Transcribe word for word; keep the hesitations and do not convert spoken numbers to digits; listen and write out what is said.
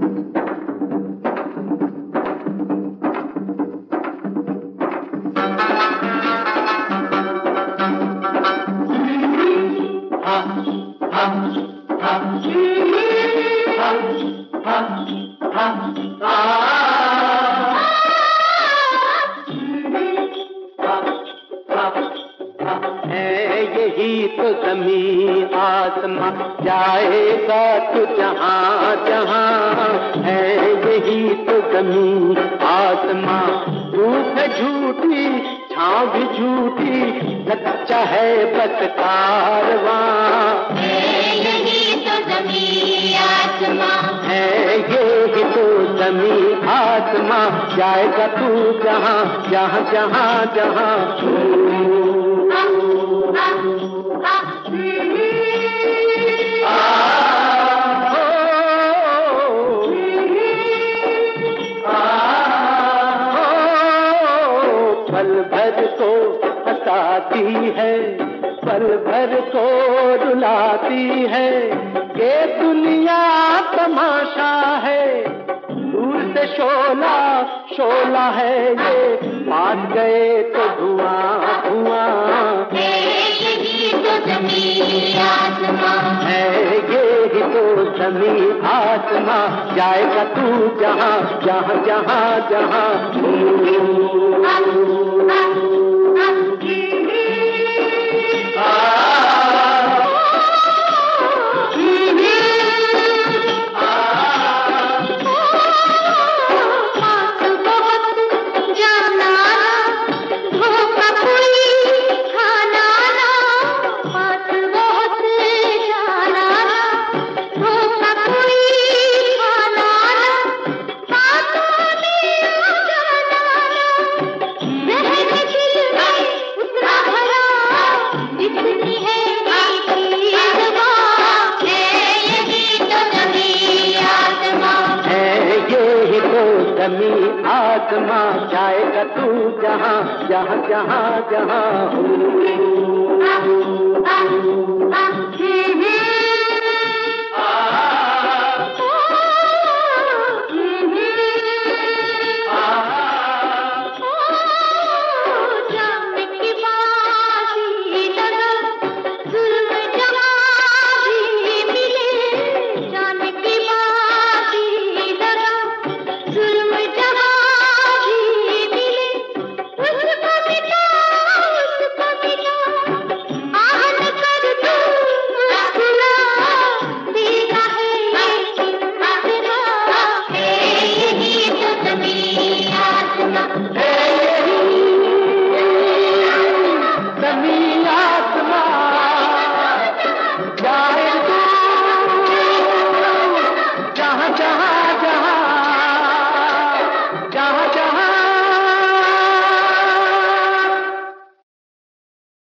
यही तो ज़मीं आसमां जाएगा तो जहां जहां है, यही तो ज़मीं आसमां। धूप है झूठी, छाँव भी झूठी, सच्चा है बस कारवां। यही तो ज़मीं आसमां है, यही तो ज़मीं आसमां जाएगा तू जहां जहां जहां जहां। पल भर को हंसाती है, पल भर को रुलाती है, ये दुनिया तमाशा है। दूर से शोला शोला है ये, पास गए तो धुआं धुआं। यही तो ज़मीं आसमां है, यही तो ज़मीं आसमां जाएगा तू जहां जहां जहां जहां। ज़मीं आसमां जाएगा तू जहां जहां जहां जहां।